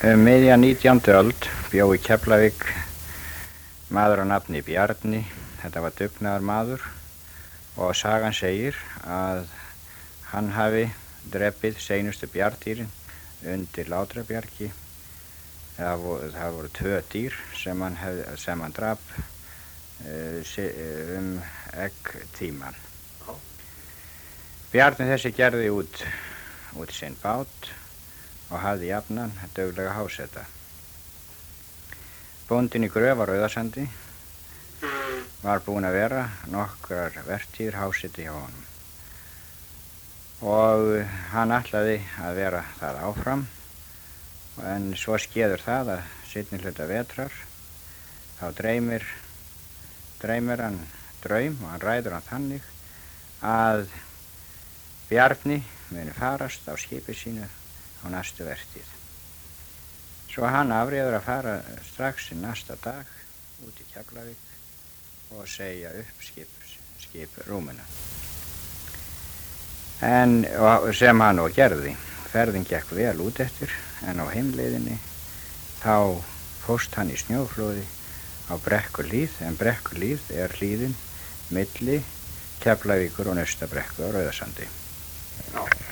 Miðja 19. öld bjó í Keflavík maður á nafni Bjarni. Þetta var dugnaðar maður og sagan segir að hann hafi drepið seinustu bjarndýrin undir Látrabjargi. Það voru 2 dýr sem hann drap eggtíman. Bjarni þessi gerði út sinn bát og hafði jafnan duglega háseta. Bóndinn í Gröf á Rauðasandi var búinn að vera nokkrar vertíðir háseti hjá honum og hann ætlaði að vera það áfram, en svo skeður það að seinni hluta vetrar þá dreymir hann draum og hann ræður hann þannig að Bjarni muni farast á skipi sínu á næstu vertíð. Svo hann afréður að fara strax í næsta dag út í Keflavík og segja upp skip rúmuna. Sem hann og gerði. Ferðin gekk vel út eftir, en á heimleiðinni þá fórst hann í snjóflóði á Brekkuhlíð, en Brekkuhlíð er hlíðin milli Keflavíkur og Naustabrekku á Rauðasandi.